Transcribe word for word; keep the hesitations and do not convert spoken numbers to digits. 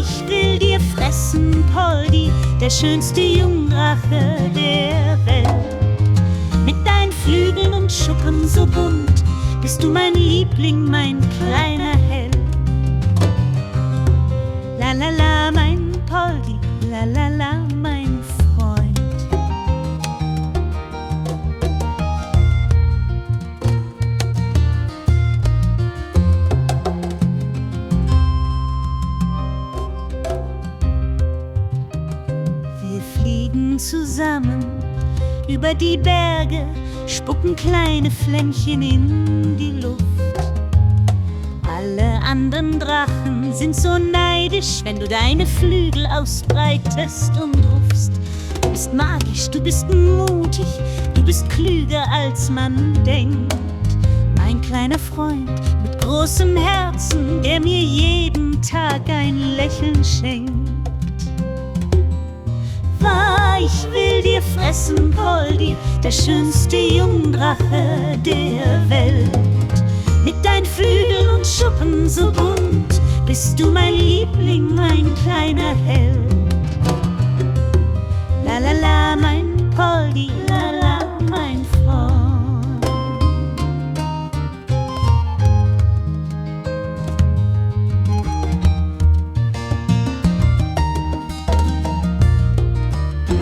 ich will dir fressen, Poldi, der schönste Jungdrache der Welt. Mit deinen Flügeln und Schuppen so bunt bist du mein Liebling, mein kleiner Held. La la la, mein Poldi, la la la, mein Freund. Wir fliegen zusammen über die Berge, spucken kleine Flämmchen in die Luft. Alle anderen Drachen sind so neidisch, wenn du deine Flügel ausbreitest und rufst. Du bist magisch, du bist mutig, du bist klüger als man denkt. Mein kleiner Freund mit großem Herzen, der mir jeden Tag ein Lächeln schenkt. Ich will dir fressen, Poldi, der schönste Jungdrache der Welt. Mit deinen Flügeln und Schuppen so bunt bist du mein Liebling, mein kleiner Held.